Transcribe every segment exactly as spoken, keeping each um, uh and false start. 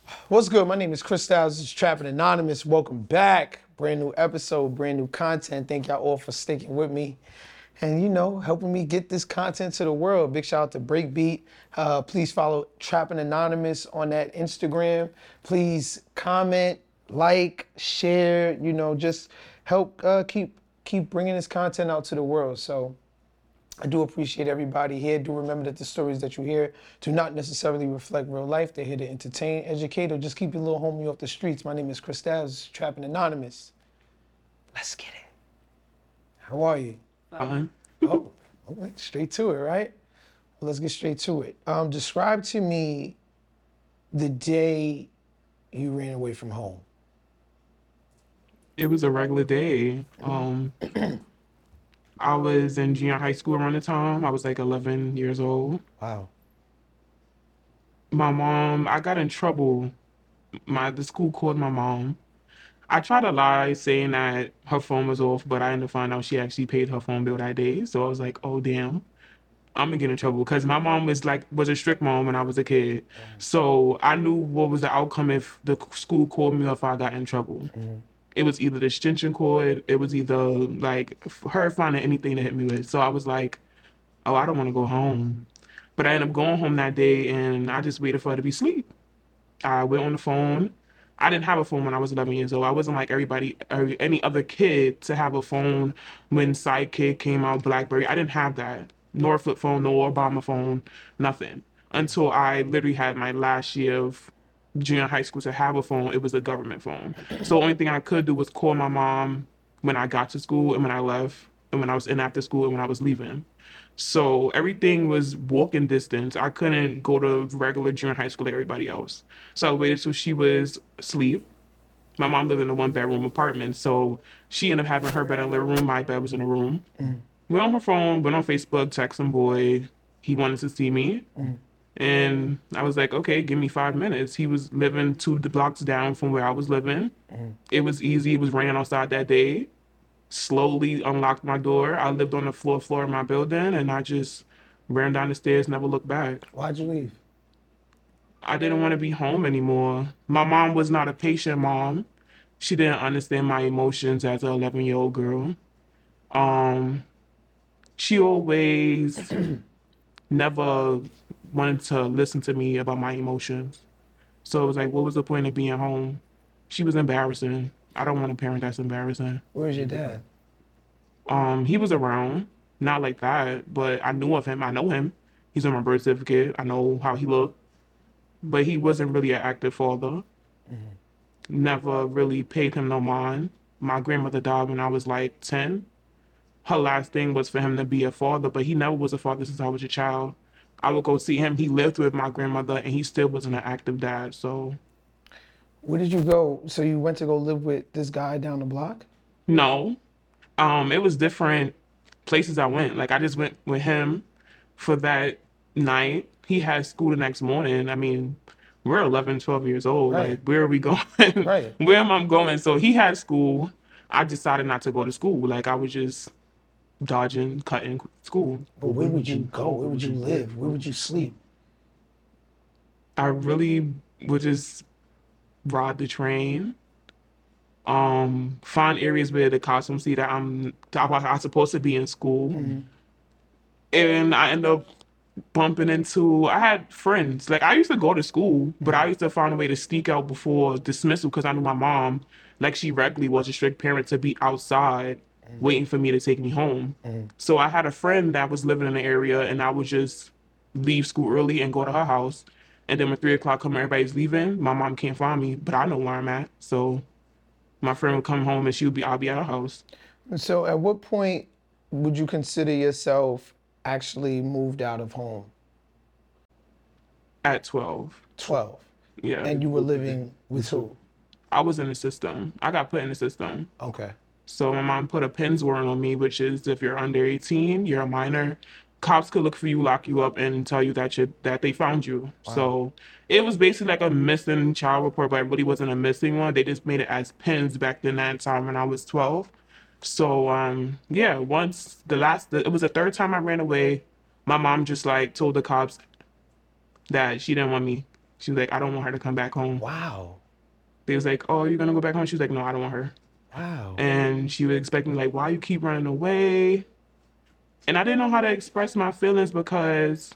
What's good? My name is Chris Styles. This is Trapping Anonymous. Welcome back. Brand new episode, brand new content. Thank y'all all for sticking with me and, you know, helping me get this content to the world. Big shout out to Breakbeat. Uh, please follow Trapping Anonymous on that Instagram. Please comment, like, share, you know, just help uh, keep keep bringing this content out to the world. So I do appreciate everybody here. Do remember that the stories that you hear do not necessarily reflect real life. They're here to entertain, educate, or just keep your little homie off the streets. My name is Chris Styles, Trapping Anonymous. Let's get it. How are you? Fine. Oh, okay. Straight to it, right? Well, let's get straight to it. Um, describe to me the day you ran away from home. It was a regular day. Um, I was in junior high school around the time. I was like eleven years old. Wow. My mom, I got in trouble. My the school called my mom. I tried to lie saying that her phone was off, but I ended up finding out she actually paid her phone bill that day. So I was like, oh damn, I'm gonna get in trouble because my mom was like was a strict mom when I was a kid. So I knew what was the outcome if the school called me or if I got in trouble. It was either the extension cord, it was either like her finding anything to hit me with. So I was like, oh, I don't want to go home. But I ended up going home that day and I just waited for her to be asleep. I went on the phone. I didn't have a phone when I was eleven years old. I wasn't like everybody, or any other kid to have a phone when Sidekick came out, BlackBerry. I didn't have that. Nor a flip phone, nor Obama phone, nothing. Until I literally had my last year of junior high school to have a phone. It was a government phone. So the only thing I could do was call my mom when I got to school and when I left and when I was in after school and when I was leaving. So everything was walking distance. I couldn't go to regular junior high school like everybody else. So I waited till she was asleep. My mom lived in a one bedroom apartment, so she ended up having her bed in the living room. My bed was in the room. Went on her phone, went on Facebook, text some boy. He wanted to see me. And I was like, okay, give me five minutes. He was living two blocks down from where I was living. It was easy. It was raining outside that day. Slowly unlocked my door. I lived on the floor floor of my building, and I just ran down the stairs, never looked back. Why'd you leave? I didn't want to be home anymore. My mom was not a patient mom. She didn't understand my emotions as an eleven year old girl. Um, she always never wanted to listen to me about my emotions. So it was like, what was the point of being home? She was embarrassing. I don't want a parent that's embarrassing. Where's your dad? Um, he was around, not like that, but I knew of him. I know him. He's on my birth certificate. I know how he looked, but he wasn't really an active father. Never really paid him no mind. My grandmother died when I was like ten. Her last thing was for him to be a father, but he never was a father since I was a child. I would go see him. He lived with my grandmother, and he still wasn't an active dad. So Where did you go? So you went to go live with this guy down the block? no, um, it was different places I went. Like I just went with him for that night. He had school the next morning. I mean, we're eleven, twelve years old. Right. Like, where are we going? Right. Where am I going? So he had school. I decided not to go to school. Like I was just dodging, cutting school. But where would you go? Where would you live? Where would you sleep? I really would just ride the train. Um, find areas where the cops don't see that I'm I'm supposed to be in school. And I end up bumping into I had friends. Like I used to go to school, but I used to find a way to sneak out before dismissal because I knew my mom, like she regularly was a strict parent, to be outside waiting for me to take me home. So I had a friend that was living in the area and I would just leave school early and go to her house. And then when three o'clock come, everybody's leaving. My mom can't find me, but I know where I'm at. So my friend would come home and she would be I'll be at her house. So at what point would you consider yourself actually moved out of home? At twelve. twelve. Yeah. And you were living with who? I was in the system. I got put in the system. Okay. So my mom put a PINS warrant on me, which is if you're under eighteen, you're a minor, cops could look for you, lock you up, and tell you that you that they found you. Wow. So it was basically like a missing child report, but it really wasn't a missing one. They just made it as PINS back then that time when I was twelve. So um yeah, once the last it was the third time I ran away, my mom just like told the cops that she didn't want me. She was like, I don't want her to come back home. Wow. They was like, oh, you're gonna go back home? She was like, no, I don't want her. Wow. And she was expecting like, why you keep running away? And I didn't know how to express my feelings because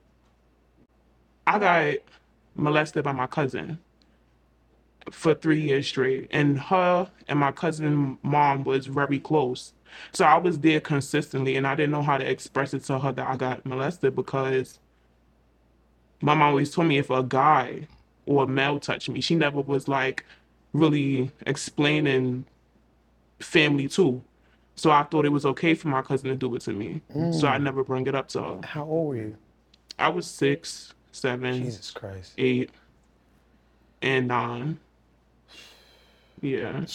I got molested by my cousin for three years straight. And her and my cousin mom was very close. So I was there consistently and I didn't know how to express it to her that I got molested because my mom always told me if a guy or a male touched me, she never was like really explaining family too. So I thought it was okay for my cousin to do it to me. So I never bring it up to her. How old were you? I was six, seven, Jesus Christ. eight, and nine. Yeah.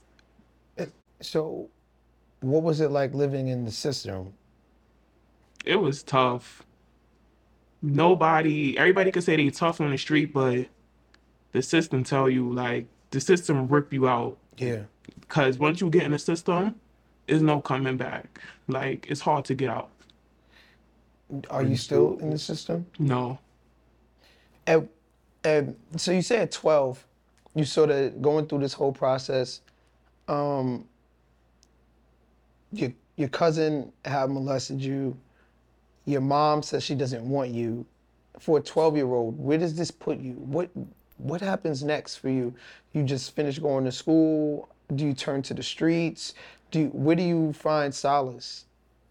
So, what was it like living in the system? It was tough. Nobody, everybody could say they tough on the street, but the system tell you like the system rip you out. Yeah. Because once you get in the system, there's no coming back. Like it's hard to get out. Are you still in the system? No. And, and so you said at twelve, you sort of going through this whole process. Um, your your cousin had molested you. Your mom says she doesn't want you. For a twelve-year-old, where does this put you? What what happens next for you? You just finish going to school? Do you turn to the streets? Do you, where do you find solace?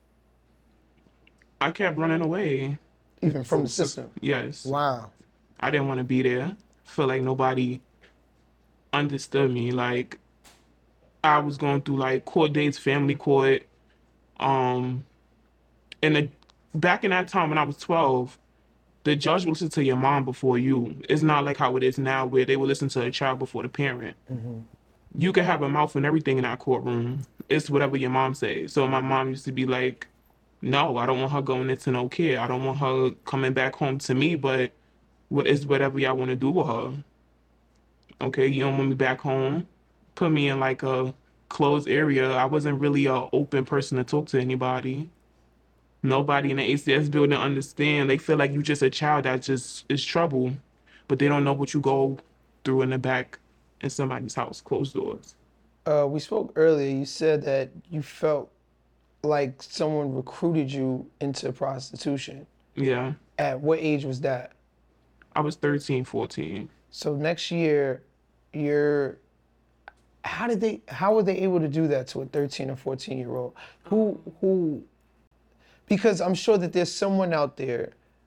I kept running away. Even from the system? Yes. Wow. I didn't want to be there. Feel like nobody understood me. Like I was going through like court dates, family court. Um, and the, back in that time when I was twelve, the judge will listen to your mom before you. It's not like how it is now where they will listen to a child before the parent. Mm-hmm. You can have a mouth and everything in that courtroom. It's whatever your mom says. So my mom used to be like, no, I don't want her going into no care. I don't want her coming back home to me, but what is whatever y'all want to do with her. Okay, you don't want me back home. Put me in like a closed area. I wasn't really a open person to talk to anybody. Nobody in the A C S building understand. They feel like you just a child that just is trouble, but they don't know what you go through in the back in somebody's house, closed doors. Uh, we spoke earlier. You said that you felt like someone recruited you into prostitution. Yeah, At what age was that? I was thirteen, fourteen. So next year, you're. How did they? How were they able to do that to a thirteen or fourteen year old? Who who? Because I'm sure that there's someone out there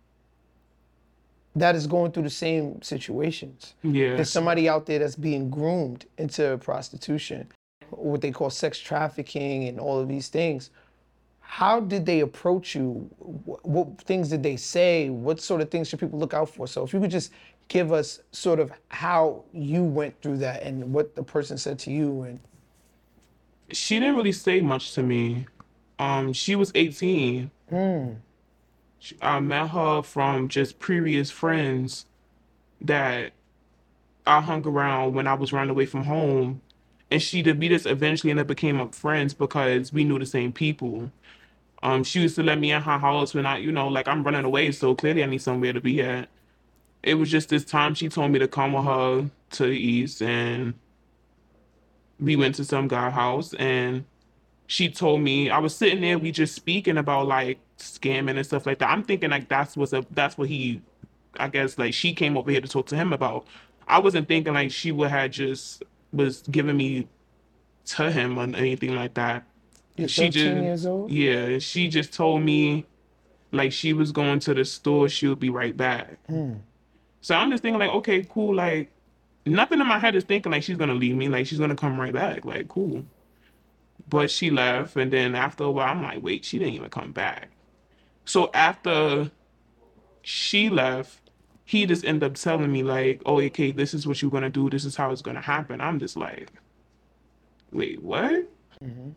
that is going through the same situations. Yeah. There's somebody out there that's being groomed into prostitution, what they call sex trafficking and all of these things. How did they approach you? What, what things did they say? What sort of things should people look out for? So if you could just give us sort of how you went through that and what the person said to you. And She didn't really say much to me. Um, she was eighteen. mm, She- I met her from just previous friends that I hung around when I was running away from home. And she did we just eventually ended up became up friends because we knew the same people. Um, she used to let me in her house when I, you know, like I'm running away, so clearly I need somewhere to be at. It was just this time she told me to come with her to the east, and we went to some guy house, and she told me I was sitting there, we just speaking about like scamming and stuff like that. I'm thinking like that's what's up, that's what he, I guess like she came over here to talk to him about. I wasn't thinking like she would have just was giving me to him or anything like that. you're She thirteen just, years old? yeah, she just told me like she was going to the store, she would be right back. Mm. So I'm just thinking like, okay, cool, like nothing in my head is thinking like she's gonna leave me, like she's gonna come right back, like cool. But she left, and then after a while, I'm like, wait, she didn't even come back. So after she left, he just ended up telling me like, oh, okay, this is what you're gonna do, this is how it's gonna happen. I'm just like, wait, what? Mm-hmm.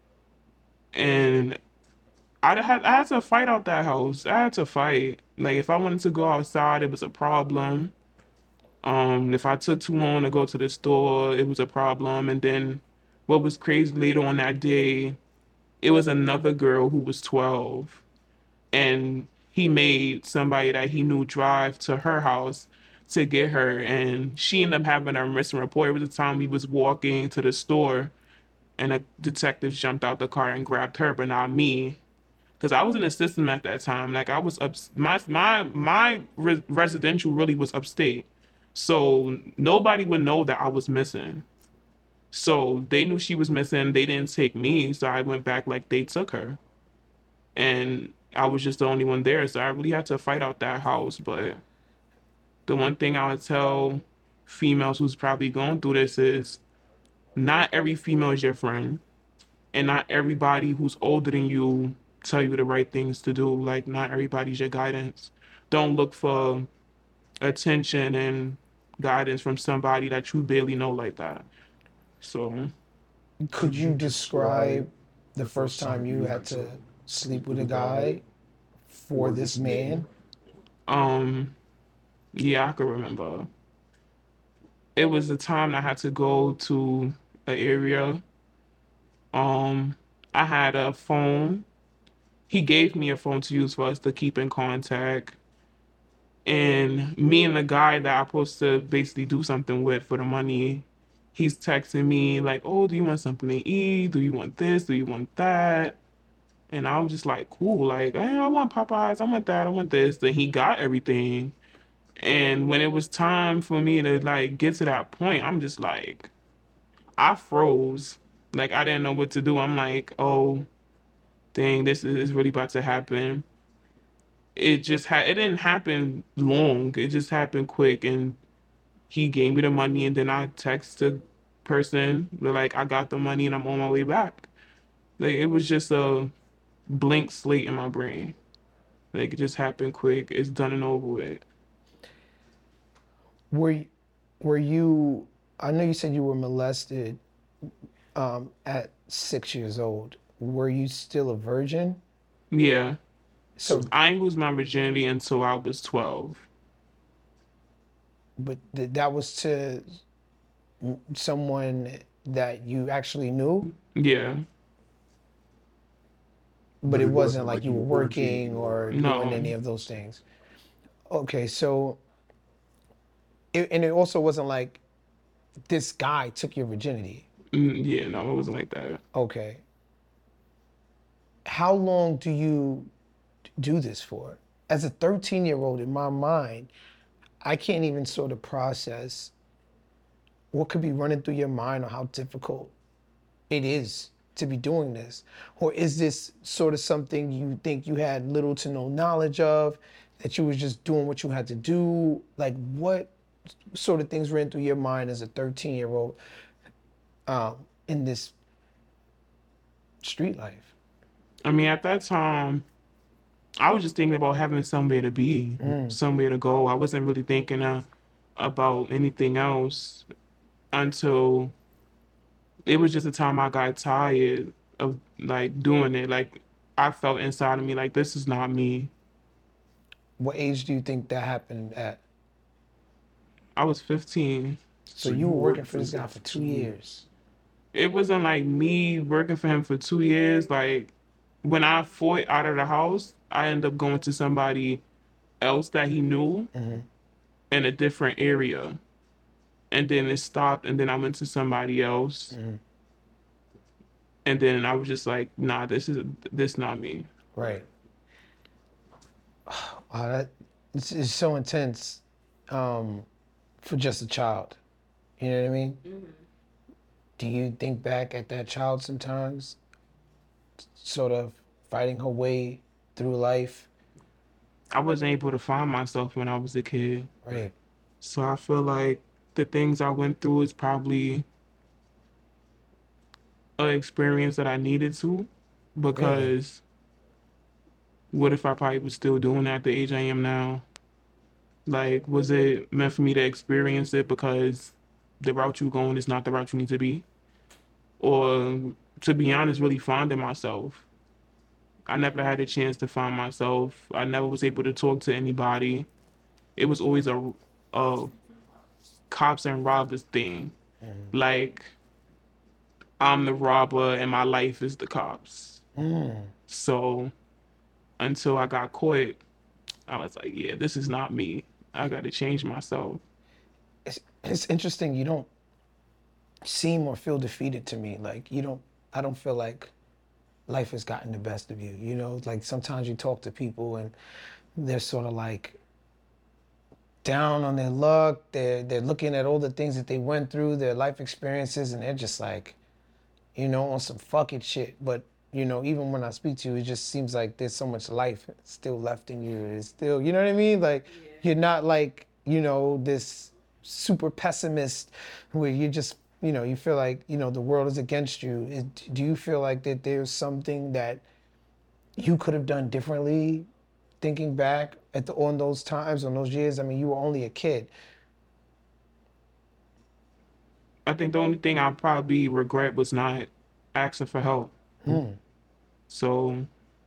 And I had I had to fight out that house. I had to fight. Like if I wanted to go outside, it was a problem. Um, if I took too long to go to the store, it was a problem. And then what was crazy later on that day, it was another girl who was twelve, and he made somebody that he knew drive to her house to get her, and she ended up having a missing report. It was the time we was walking to the store, and a detective jumped out the car and grabbed her, but not me, because I was in the system at that time. Like I was up, my my my re- residential really was upstate, so nobody would know that I was missing. So they knew she was missing. They didn't take me, so I went back like they took her, and I was just the only one there. So I really had to fight out that house. But the one thing I would tell females who's probably going through this is not every female is your friend, and not everybody who's older than you tell you the right things to do. Like not everybody's your guidance. Don't look for attention and guidance from somebody that you barely know like that. So Could you describe the first time you had to sleep with a guy for this man? um yeah, I can remember. It was the time I had to go to an area. Um I had a phone. He gave me a phone to use for us to keep in contact. And me and the guy that I'm supposed to basically do something with for the money, he's texting me like, "Oh, do you want something to eat? Do you want this? Do you want that?" And I was just like, "Cool, like, hey, I want Popeyes, I want that, I want this." Then he got everything. And when it was time for me to like get to that point, I'm just like, I froze. Like I didn't know what to do. I'm like, oh, dang, this is really about to happen. It just had, it didn't happen long. It just happened quick. And he gave me the money, and then I text the person, like, I got the money and I'm on my way back. Like it was just a blank slate in my brain. Like it just happened quick. It's done and over with. Were y- were you? I know you said you were molested um, at six years old. Were you still a virgin? Yeah. So, I ain't lose my virginity until I was twelve. but th- that was to someone that you actually knew, Yeah. but it wasn't like you were working or doing any No. of those things. Okay, so it, and it also wasn't like this guy took your virginity. Mm, yeah, no, it wasn't like that. Okay, how long do you do this for? As a thirteen year old, in my mind, I can't even sort of process what could be running through your mind or how difficult it is to be doing this. Or is this sort of something you think you had little to no knowledge of, that you was just doing what you had to do? Like what sort of things ran through your mind as a thirteen year old um, in this street life? I mean, at that time, I was just thinking about having somewhere to be, Mm. somewhere to go. I wasn't really thinking uh, about anything else until it was just a time I got tired of like doing it. Like I felt inside of me like this is not me. What age do you think that happened at? I was fifteen. So you were working for this guy for two years. It wasn't like me working for him for two years. Like when I fought out of the house, I ended up going to somebody else that he knew Mhm. in a different area. And then it stopped, and then I went to somebody else. Mhm. And then I was just like, nah, this is this not me. Right. Wow, that it's, it's so intense um, for just a child. You know what I mean? Do you think back at that child sometimes, sort of fighting her way through life? I wasn't able to find myself when I was a kid. Right. So I feel like the things I went through is probably an experience that I needed to, Really? because what if I probably was still doing it at the age I am now? Like, was it meant for me to experience it because the route you're going is not the route you need to be? Or, to be honest, really finding myself? I never had a chance to find myself. I never was able to talk to anybody. It was always a, a cops and robbers thing. Like, I'm the robber and my life is the cops. Mm. So until I got caught, I was like, yeah, this is not me. I got to change myself. It's it's interesting. You don't seem or feel defeated to me. Like you don't. I don't feel like life has gotten the best of you. You know, like sometimes you talk to people and they're sort of like down on their luck. They're they're looking at all the things that they went through, their life experiences, and they're just like, you know, on some fucking shit. But you know, even when I speak to you, it just seems like there's so much life still left in you. It's still, you know what I mean? Like yeah. You're not like, you know, this super pessimist where you just, you know, you feel like, you know, the world is against you. It, do you feel like that there's something that you could have done differently thinking back at the on those times, on those years? I mean, you were only a kid. I think the only thing I probably regret was not asking for help. Hmm. So,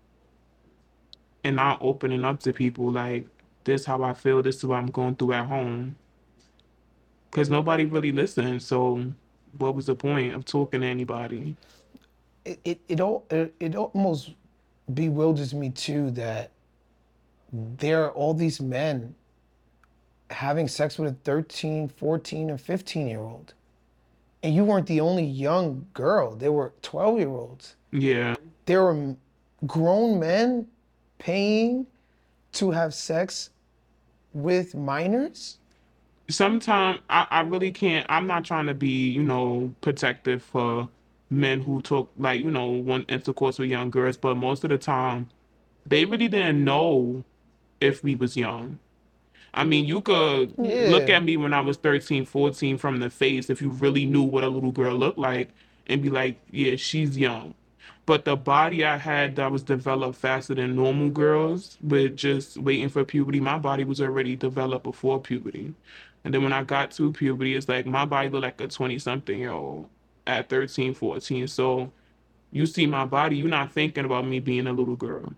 and not opening up to people like, this how I feel, this is what I'm going through at home. Because nobody really listened. So, what was the point of talking to anybody? It it it, all, it, it almost bewilders me too that there are all these men having sex with a thirteen, fourteen, and fifteen year old. And you weren't the only young girl. There were twelve year olds. Yeah. There were grown men paying to have sex with minors. Sometimes I, I really can't, I'm not trying to be, you know, protective for men who took, like, you know, want intercourse with young girls, but most of the time, they really didn't know if we was young. I mean, you could look Yeah. at me when I was thirteen, fourteen from the face if you really knew what a little girl looked like and be like, yeah, she's young. But the body I had that was developed faster than normal girls with just waiting for puberty, my body was already developed before puberty. And then when I got to puberty, it's like my body looked like a twenty something year old at thirteen, fourteen. So you see my body, you're not thinking about me being a little girl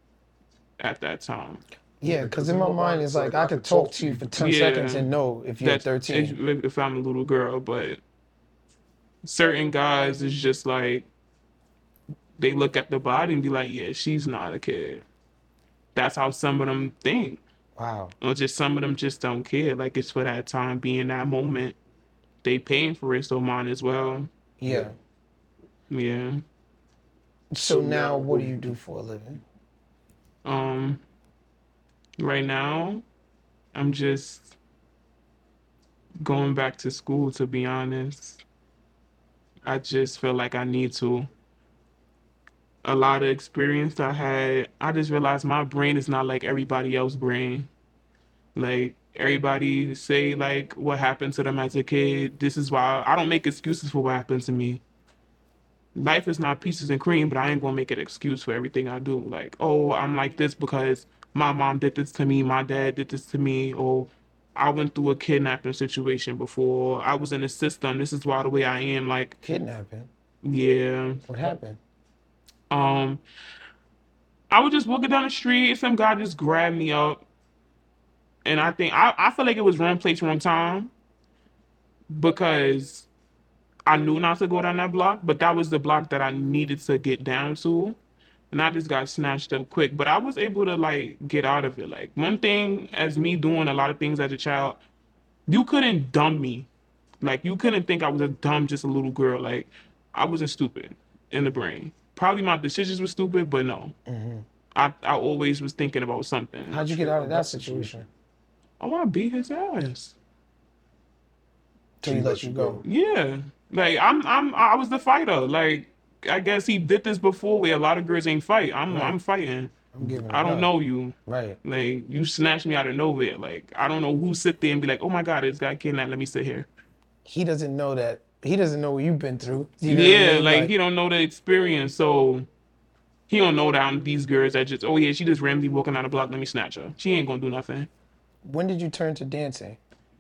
at that time. Yeah, because in my mind, it's like I could talk to you for ten seconds Yeah, and know if you're that's if, thirteen. if I'm a little girl, but certain guys is just like they look at the body and be like, yeah, she's not a kid. That's how some of them think. Wow. Or just some of them just don't care. Like it's for that time being that moment. They paying for it, so mine as well. Yeah. Yeah. So now, what do you do for a living? Um. Right now, I'm just going back to school. To be honest, I just feel like I need to. A lot of experience I had, I just realized my brain is not like everybody else's brain. Like everybody say like what happened to them as a kid. This is why I don't make excuses for what happened to me. Life is not peaches and cream, but I ain't gonna make an excuse for everything I do. Like, oh, I'm like this because my mom did this to me, my dad did this to me, or I went through a kidnapping situation before. I was in the system. This is why the way I am. Like, Kidnapping? yeah. What happened? Um, I was just walking down the street, and some guy just grabbed me up, and I think I, I feel like it was wrong place, wrong time, because I knew not to go down that block, but that was the block that I needed to get down to. And I just got snatched up quick. But I was able to like get out of it. Like one thing as me doing a lot of things as a child, you couldn't dumb me. Like you couldn't think I was a dumb, just a little girl. Like I wasn't stupid in the brain. Probably my decisions were stupid, but no. Mm-hmm. I, I always was thinking about something. How'd you get out of that situation? Oh, I beat his ass. So he let you go? Yeah. Like I'm I'm I was the fighter. Like I guess he did this before where a lot of girls ain't fight. I'm Right. I'm fighting. I'm giving I it don't up. know you. Right. Like you snatched me out of nowhere. Like I don't know who sit there and be like, oh my God, this guy kidnapped. Let me sit here. He doesn't know that. He doesn't know what you've been through. You know Yeah, what I mean? like, he don't know the experience, so he don't know that I'm these girls that just, oh yeah, she just randomly walking down the block. Let me snatch her. She ain't gonna do nothing. When did you turn to dancing?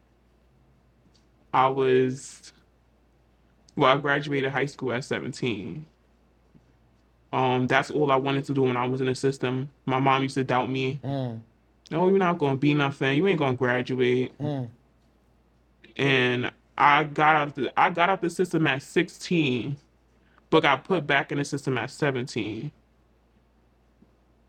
I was, well, I graduated high school at seventeen. Um, that's all I wanted to do when I was in the system. My mom used to doubt me. Mm. No, you're not gonna be nothing. You ain't gonna graduate. Mm. And I got out the I got out the system at sixteen, but got put back in the system at seventeen.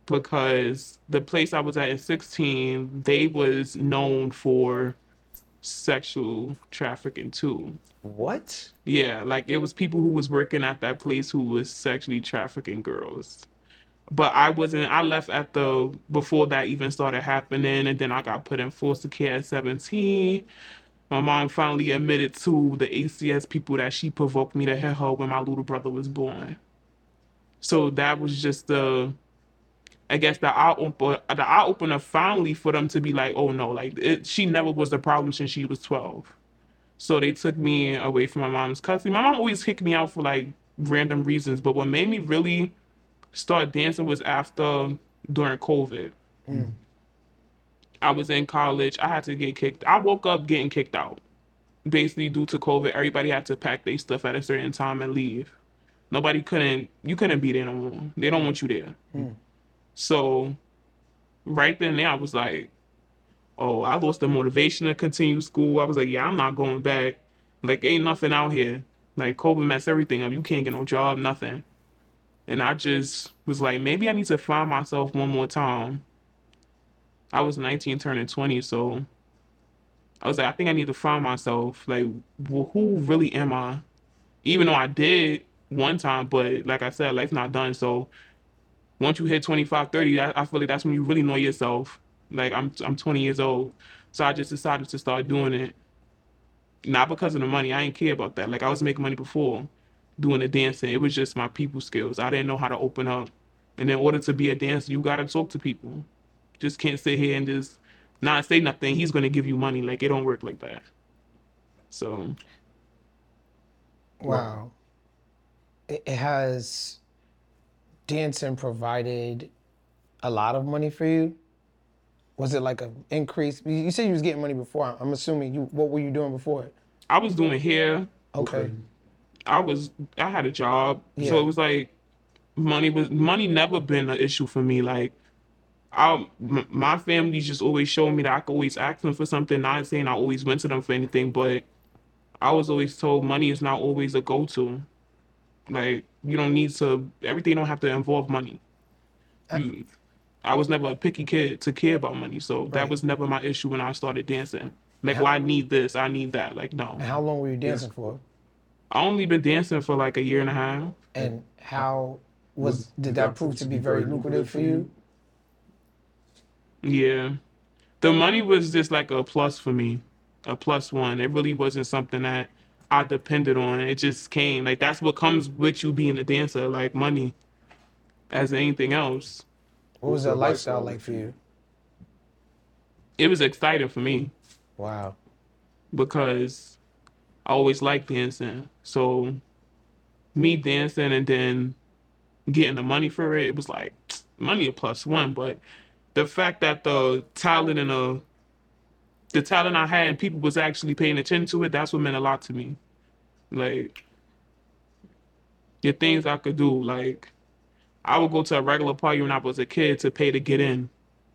because the place I was at in sixteen, they was known for sexual trafficking too. What? Yeah, like it was people who was working at that place who was sexually trafficking girls. But I wasn't, I left at the, before that even started happening, and then I got put in foster care at seventeen. My mom finally admitted to the A C S people that she provoked me to hit her when my little brother was born. So that was just the, I guess the eye opener, the eye opener finally for them to be like, oh no, like it, she never was the problem since she was twelve. So they took me away from my mom's custody. My mom always kicked me out for like random reasons, but what made me really start dancing was after during COVID. Mm. I was in college. I had to get kicked. I woke up getting kicked out. Basically, due to COVID, everybody had to pack their stuff at a certain time and leave. Nobody couldn't, you couldn't be there no more. They don't want you there. Mm. So right then and there, I was like, oh, I lost the motivation to continue school. I was like, yeah, I'm not going back. Like, ain't nothing out here. Like, COVID messed everything up. You can't get no job, nothing. And I just was like, maybe I need to find myself one more time. I was nineteen turning twenty, so I was like, I think I need to find myself. Like, well, who really am I? Even though I did one time, but like I said, life's not done. So once you hit twenty-five, thirty, I, I feel like that's when you really know yourself. Like, I'm I'm twenty years old. So I just decided to start doing it. Not because of the money. I didn't care about that. Like, I was making money before doing the dancing. It was just my people skills. I didn't know how to open up. And in order to be a dancer, you got to talk to people. Just can't sit here and just not say nothing. He's going to give you money. Like, it don't work like that. So. Wow. It, it has dancing provided a lot of money for you? Was it like an increase? You you said you was getting money before. I'm assuming you. What were you doing before it? I was doing hair. Okay. I was, I had a job. Yeah. So it was like, money was, money never been an issue for me. Like, I, m- my family just always showed me that I could always ask them for something. Not saying I always went to them for anything, but I was always told money is not always a go-to. Like, you don't need to, everything don't have to involve money. You, I was never a picky kid to care about money, so that Right. was never my issue when I started dancing. Like, How- well, I need this, I need that. Like, no. And how long were you dancing for? I only been dancing for like a year and a half. And how was did that prove to be very lucrative for you? Yeah. The money was just like a plus for me, a plus one. It really wasn't something that I depended on. It just came. Like, that's what comes with you being a dancer, like money, as anything else. What was that lifestyle like for you? It was exciting for me Wow. because I always liked dancing. So me dancing and then getting the money for it, it was like money a plus one. But the fact that the talent and the the talent I had and people was actually paying attention to it, that's what meant a lot to me. Like, the things I could do. Like, I would go to a regular party when I was a kid to pay to get in.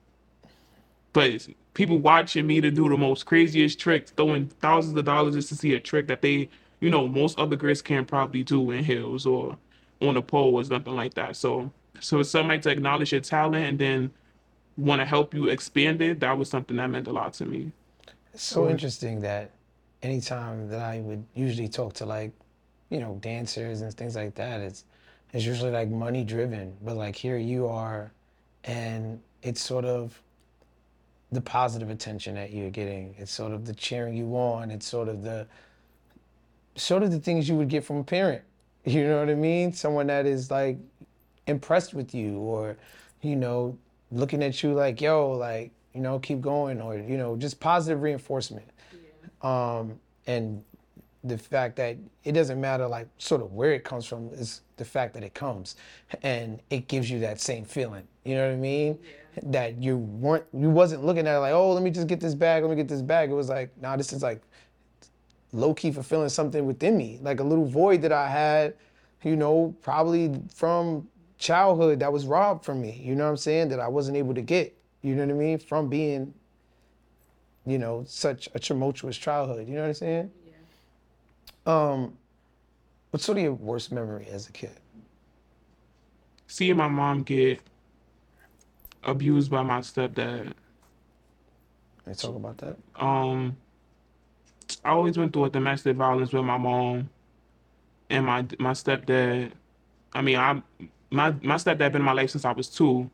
But people watching me to do the most craziest tricks, throwing thousands of dollars just to see a trick that they, you know, most other girls can't probably do in heels or on a pole or something like that. So, so it's somebody to acknowledge your talent and then want to help you expand it, that was something that meant a lot to me. It's so interesting that anytime that I would usually talk to, like, you know, dancers and things like that, it's it's usually like money driven. But like here you are, and it's sort of the positive attention that you're getting. It's sort of the cheering you on. It's sort of the sort of the things you would get from a parent. You know what I mean? Someone that is like impressed with you, or, you know, looking at you like, yo, like, you know, keep going, or, you know, just positive reinforcement. Yeah. Um, and the fact that it doesn't matter like sort of where it comes from, is the fact that it comes and it gives you that same feeling. You know what I mean? Yeah. That you weren't, you wasn't looking at it like, oh, let me just get this bag, let me get this bag. It was like, nah, this is like low-key fulfilling something within me, like a little void that I had, you know, probably from childhood that was robbed from me, you know what I'm saying, that I wasn't able to get, you know what I mean, from being, you know, such a tumultuous childhood, you know what I'm saying? Yeah. Um, what's sort of your worst memory as a kid? Seeing my mom get abused by my stepdad. Let's talk about that. Um, I always went through a domestic violence with my mom and my my stepdad. I mean, I my my stepdad been in my life since I was two,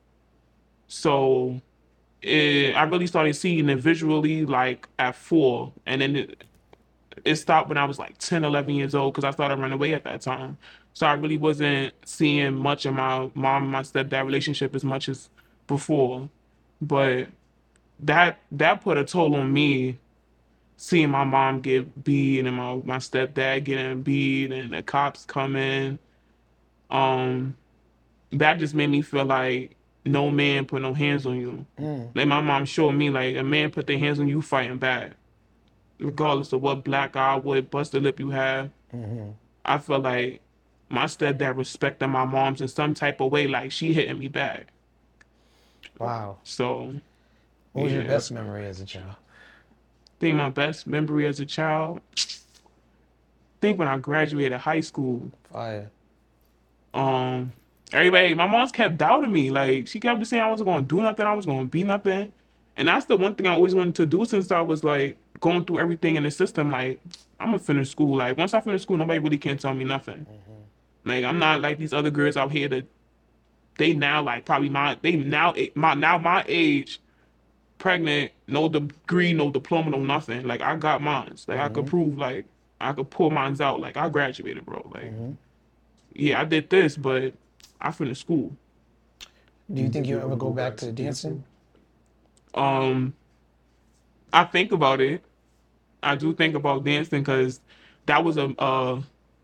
so it, I really started seeing it visually like at four, and then it, it stopped when I was like ten, eleven years old because I started running away at that time. So I really wasn't seeing much of my mom and my stepdad relationship as much as before. But that that put a toll on me seeing my mom get beat and my, my stepdad getting beat and the cops coming. Um, that just made me feel like no man put no hands on you. Mm. Like my mom showed me like a man put their hands on you fighting back. Regardless of what black eye, what busted lip you have. Mm-hmm. I feel like my stepdad respected my mom's in some type of way, like she hitting me back. Wow. So, What was yeah. your best memory as a child? I think my best memory as a child, I think when I graduated high school, Fire. um, everybody, my mom's kept doubting me. Like she kept saying I wasn't gonna do nothing, I was gonna be nothing. And that's the one thing I always wanted to do since I was like going through everything in the system. Like, I'm gonna finish school. Like once I finish school, nobody really can tell me nothing. Mm-hmm. Like I'm not like these other girls out here that they now like probably my they now my now my age, pregnant, no degree, no diploma, no nothing. Like I got mines. Like I could Mm-hmm. prove like I could pull mines out. Like I graduated, bro. Like Mm-hmm. yeah, I did this, but I finished school. Do you think you'll ever go back to dancing? Um, I think about it. I do think about dancing because that was a, a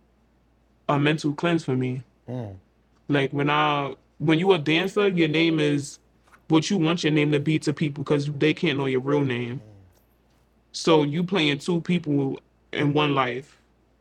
a mental cleanse for me. Mm. Like when I when you a dancer, your name is what you want your name to be to people because they can't know your real name. So you playing two people in one life.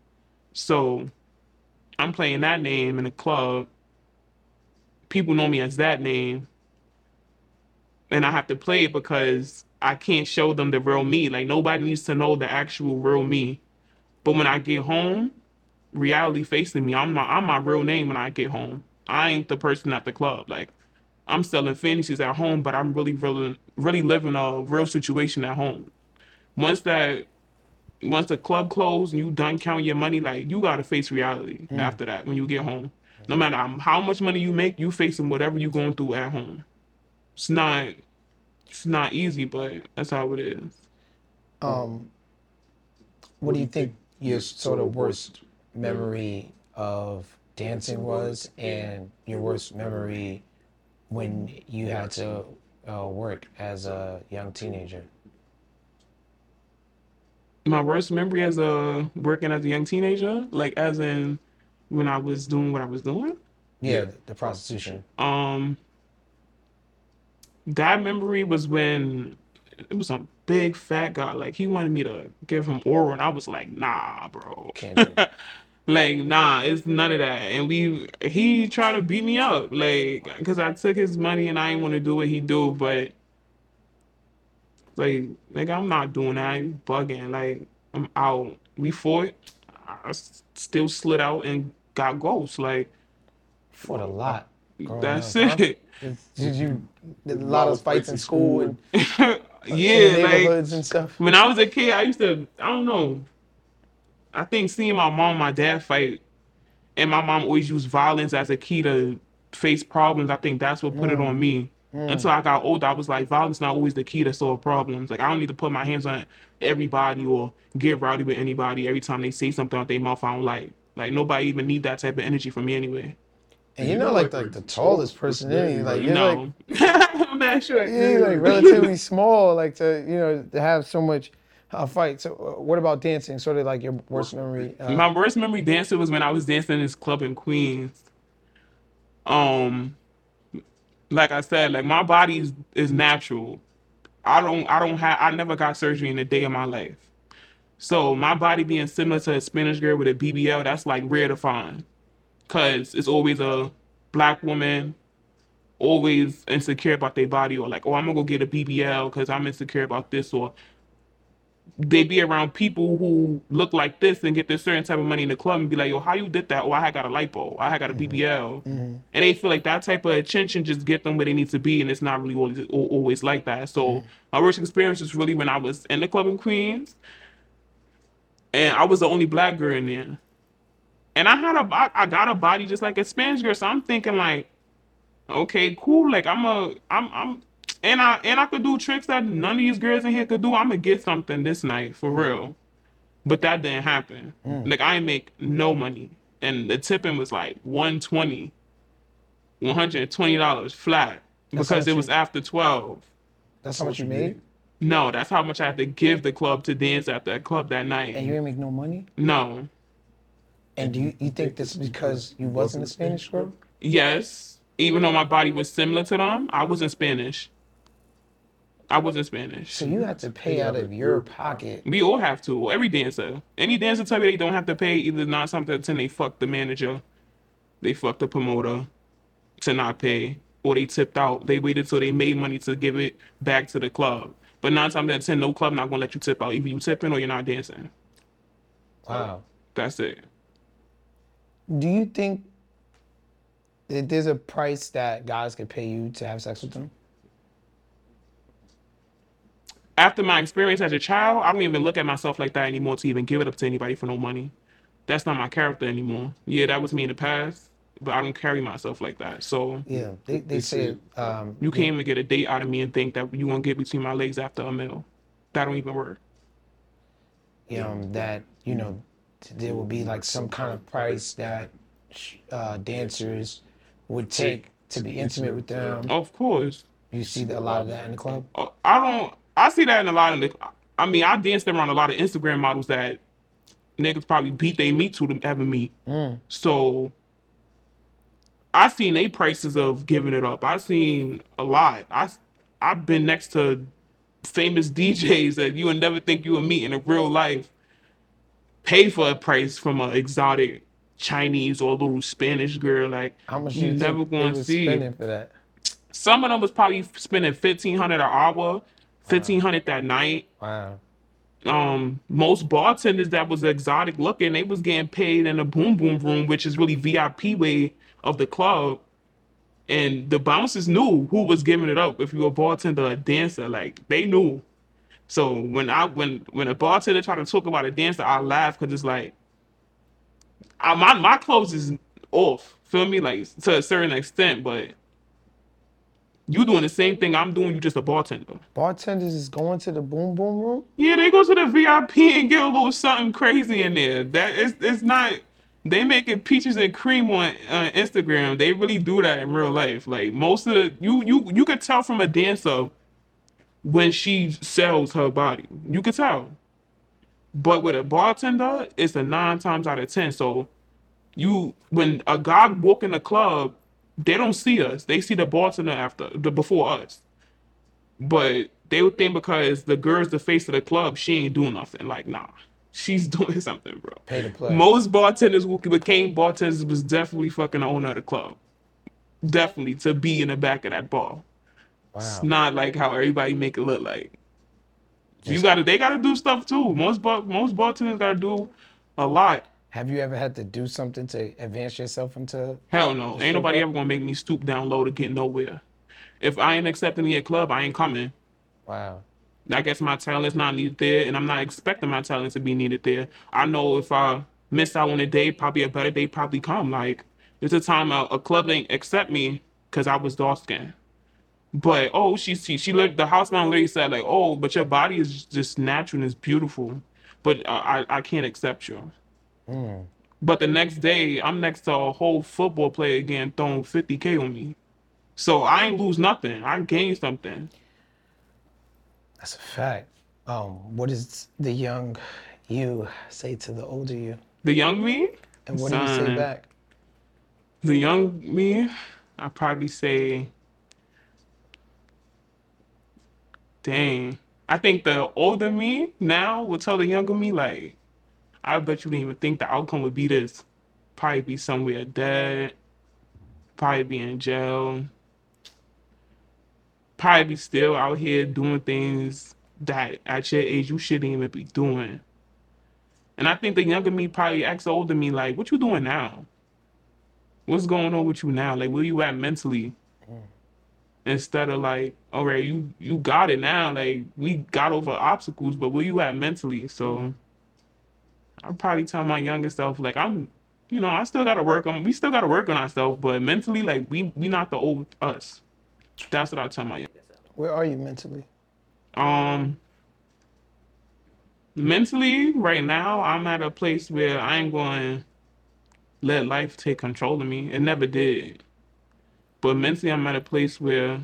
So I'm playing that name in a club. People know me as that name, and I have to play it because I can't show them the real me. Like nobody needs to know the actual real me. But when I get home, reality facing me, I'm my I'm my real name when I get home. I ain't the person at the club. Like I'm selling fantasies at home, but I'm really really really living a real situation at home. Once that once the club closed and you done counting your money, like you gotta face reality Mm. after that when you get home. No matter how much money you make, you facing whatever you going through at home. It's not it's not easy, but that's how it is. Um, what do you think your sort of worst memory of dancing was, and your worst memory when you had to uh, work as a young teenager? My worst memory as a working as a young teenager, like as in when I was doing what I was doing. Yeah, the prostitution. Um, that memory was when it was some big fat guy. Like he wanted me to give him oral, and I was like, nah, bro. Can't do it. Like, nah, it's none of that. And we, he tried to beat me up, like, cause I took his money and I didn't want to do what he do, but like, like I'm not doing that. You bugging. Like, I'm out. We fought. I s- still slid out and got ghosts. Like, Fought a lot growing that's up, huh? it. Did you did a lot of fights in school and Yeah, in the like neighborhoods and stuff? when I was a kid, I used to, I don't know. I think seeing my mom and my dad fight, and my mom always used violence as a key to face problems. I think that's what put it on me. Until I got older, I was like, violence not always the key to solve problems. Like I don't need to put my hands on everybody or get rowdy with anybody every time they say something out their mouth I don't like. Like nobody even need that type of energy from me anyway. And you're not like like the tallest person in it. Like you're like No, I'm not sure. you're like relatively small, like to you know to have so much uh, fight. So uh, what about dancing? Sort of like your worst memory. Uh, My worst memory dancing was when I was dancing in this club in Queens. Um, like I said, like my body is, is natural. I don't I don't have I never got surgery in a day of my life. So my body being similar to a Spanish girl with a B B L, that's like rare to find. Cause it's always a black woman always insecure about their body or like, oh, I'm gonna go get a B B L because I'm insecure about this or they be around people who look like this and get this certain type of money in the club and be like, yo, how you did that? Oh, I had got a lipo. I had got a B B L. Mm-hmm. And they feel like that type of attention just get them where they need to be, and it's not really always, always like that. So my worst experience was really when I was in the club in Queens, and I was the only black girl in there. And I had a, I, I got a body just like a Spanish girl, so I'm thinking like, okay, cool. Like I'm a, I'm, I'm, and I and I could do tricks that none of these girls in here could do. I'm gonna get something this night for real. But that didn't happen. Mm. Like I ain't make no money, and the tipping was like one twenty, one hundred twenty dollars flat That's how because much it was you- after twelve. That's how much you made, No, that's how much I had to give the club to dance at that club that night. and you didn't make no money. No. And do you, you think this is because you wasn't a Spanish girl? Yes. Even though my body was similar to them, I wasn't Spanish. I wasn't Spanish. So you had to pay out of your pocket. We all have to. Every dancer. Any dancer tell me they don't have to pay either not something ten they fuck the manager, they fuck the promoter to not pay, or they tipped out. They waited till they made money to give it back to the club. But nine times out of ten, no club not gonna let you tip out. Either you tipping or you're not dancing. Wow. That's it. Do you think that there's a price that guys could pay you to have sex with them? After my experience as a child, I don't even look at myself like that anymore to even give it up to anybody for no money. That's not my character anymore. Yeah, that was me in the past, but I don't carry myself like that. So Yeah, they they say um, you can't even get a date out of me and think that you won't get between my legs after a meal. That don't even work. you know, that you know there will be like some kind of price that uh, dancers would take to be intimate with them. Of course. You see a lot of that in the club. Uh, I don't. I see that in a lot of the. I mean, I danced around a lot of Instagram models that niggas probably beat they meat to them having meat. Mm. So I seen they prices of giving it up. I seen a lot. I I've been next to famous D Js that you would never think you would meet in a real life. Pay for a price from an exotic Chinese or a little Spanish girl. Like How much you you never think they gonna was see. spending for that? Some of them was probably spending fifteen hundred an hour, fifteen hundred that night. Wow. Um, most bartenders that was exotic looking, they was getting paid in a boom boom room, which is really V I P way of the club. And the bouncers knew who was giving it up. If you were a bartender or a dancer, like they knew. So when I when when a bartender tried to talk about a dancer, I laugh because it's like, I, my my clothes is off. Feel me? Like to a certain extent, but you doing the same thing I'm doing. You just a bartender. Bartenders is going to the boom boom room. Yeah, they go to the V I P and get a little something crazy in there. That it's it's not. They making peaches and cream on uh, Instagram. They really do that in real life. Like most of the you you you could tell from a dancer when she sells her body. You could tell. But with a bartender, it's a nine times out of ten. So you when a guy walk in the club, they don't see us. They see the bartender after the before us. But they would think because the girl's the face of the club, she ain't doing nothing. Like, nah, she's doing something, bro. Pay to play. Most bartenders who became bartenders was definitely fucking the owner of the club. Definitely to be in the back of that bar. It's Wow. not like how everybody make it look like. You Just- gotta, they gotta do stuff too. Most bar, most bartenders gotta do a lot. Have you ever had to do something to advance yourself into? Hell no, ain't nobody ever gonna make me stoop down low to get nowhere. If I ain't accepting me at club, I ain't coming. Wow. I guess my talent's not needed there, and I'm not expecting my talent to be needed there. I know if I miss out on a day, probably a better day probably come. Like, there's a time a, a club didn't accept me because I was dark skinned. But, oh, she, she, she lit, the house mom lady said, like, oh, but your body is just natural and it's beautiful. But uh, I, I can't accept you. Mm. But the next day, I'm next to a whole football player again throwing fifty K on me. So I ain't lose nothing. I gained something. That's a fact. Um, what does the young you say to the older you? The young me, And what do you say Son. back? the young me, I probably say, dang. I think the older me now will tell the younger me, like, I bet you didn't even think the outcome would be this. Probably be somewhere dead. Probably be in jail. Probably be still out here doing things that at your age you shouldn't even be doing. And I think the younger me probably asks the older me, like, what you doing now? What's going on with you now? Like, where you at mentally? Instead of like, all right, you you got it now. Like, we got over obstacles, but where you at mentally? So I'll probably tell my younger self, like, I'm, you know, I still gotta work on, we still gotta work on ourselves, but mentally, like, we we not the old us. That's what I tell my younger self. Where are you mentally? Um, mentally, right now, I'm at a place where I ain't going to let life take control of me. It never did. But mentally, I'm at a place where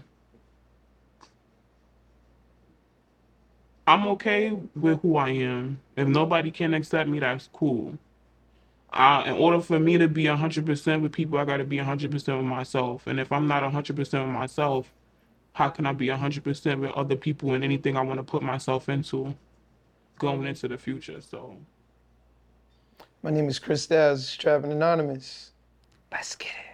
I'm okay with who I am. If nobody can accept me, that's cool. Uh, in order for me to be one hundred percent with people, I got to be one hundred percent with myself. And if I'm not one hundred percent with myself, how can I be one hundred percent with other people and anything I want to put myself into going into the future? So, My name is Chris Styles, Trapping Anonymous. Let's get it.